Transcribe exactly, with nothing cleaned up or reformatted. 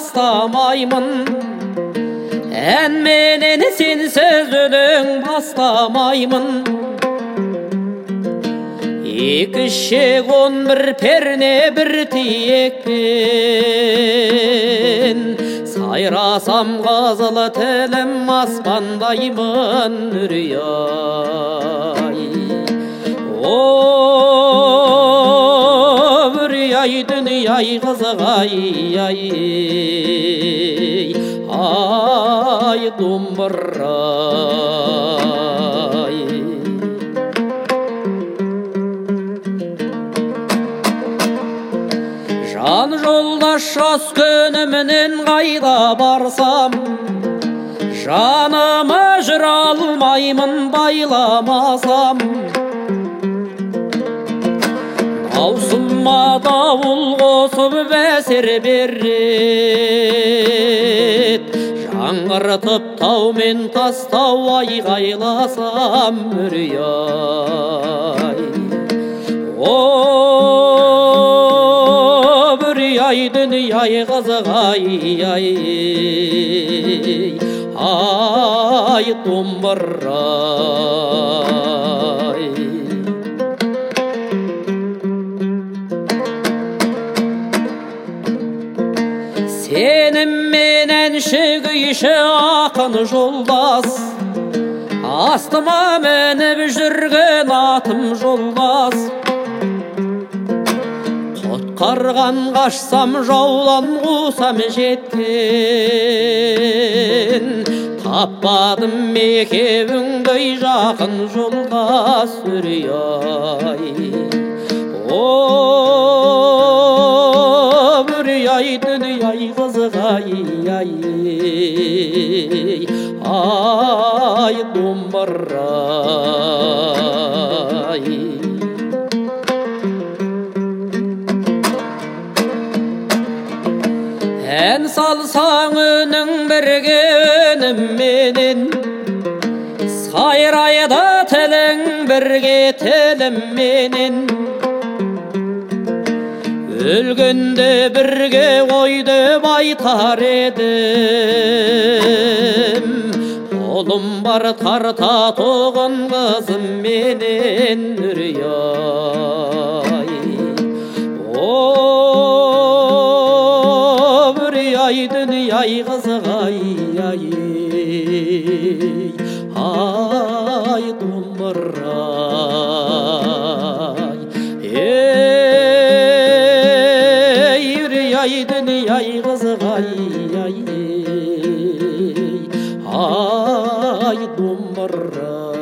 тастамаймын, ән менен сенсіз өлең бастамаймын. Екі шек он бір перне бір тиекпен, сайрасам қызыл тілім аспандаймын үрей-ай. О, үрей-ай, дүние-ай, қызық-ай, ай, домбыра-ай. Жан жолдаш жас күнімнен қайда барсам, жаныма жүр алмаймын байламасам. Даусыма дауыл қосып бәсер берет, жаңғыртып тау мен тастау айғайласам үрей-ай. О, үрей-ай, дүние-ай, қызық-ай, ай, домбыра-ай. Сенім менен шүгейші ақын жолдас, астыма мініп жүрген атым жолдас. Құтқарған қашсам жаулан қусам жеткен, таппадым екеуіңдей жақын жолдас үрей-ай. О, үрей-ай, дүние-ай, қызық-ай, ай, домбыра-ай. Ән салсаң үнің бірге үнімменен, сайрайды тілің бірге тілімменен. Өлгенде бірге қойды байтар едім, қолым бар тарта тоғын қызым менен үрей-ай. О, үрей-ай, дүние-ай, қызық-ай, ай, домбыра-ай. Ай, дүние-ай, қызық-ай, ай, домбыра.